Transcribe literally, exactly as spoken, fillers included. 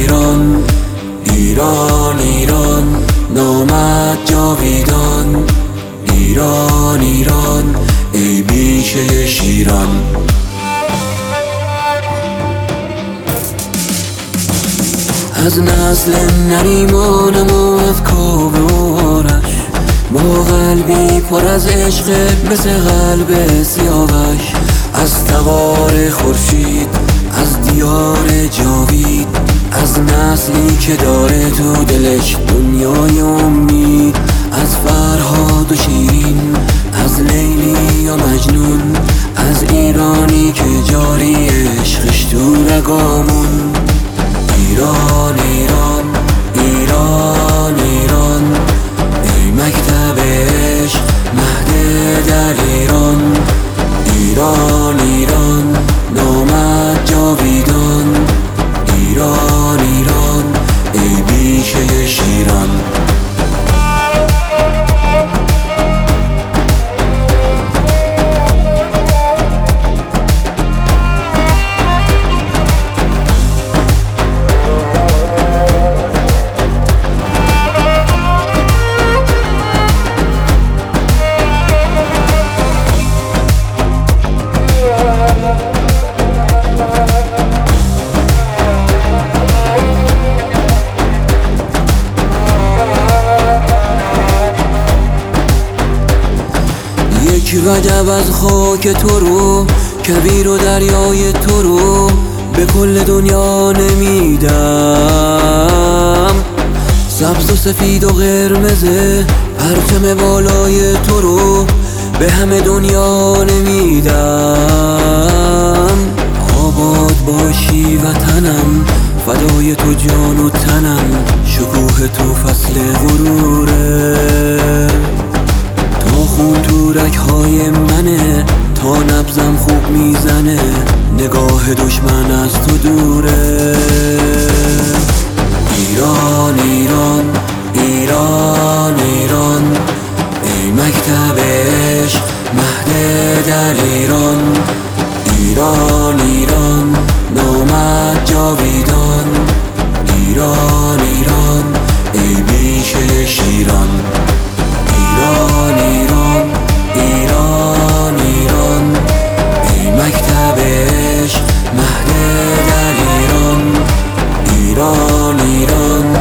ایران، ایران ایران نامت جاویدان. ایران ایران ای بیشه شیران. از نسل نریمانم و از کاوه و آرش، با قلبی پر از عشق مثل قلب سیاوش. از تبار خورشید، از دیار جاوید، از نسلی که داره تو دلش دنیای امید. از فرهاد و شیرین، از لیلی و مجنون، از ایرانی که جاری عشقش تو رگامون. ایران ایران ایران ایران ای مکتب عشق مهد در ایران. ایران ایران نامت جاویدان. ایران ایران ای بیشه شیران. یک وجب از خاک تو رو، کویر و دریای تو رو به کل دنیا نمیدم. سبز و سفید و قرمزه پرچم بالای تو رو به همه دنیا نمیدم. آباد باشی وطنم، فدای تو جان و تنم، شکوه تو فصل غروره. تا خون تو رگ‌های منه، تا نبضم خوب میزنه، نگاه دشمن از تو دوره. ایران ایران ایران ایران ای مکتب عشق مهد در ایران. ایران ایران نامت جاویدان. ایران ایران ای بیشه شیران. ایران ایران ایران ایران ای مکتب عشق مهد در ایران. ایران ایران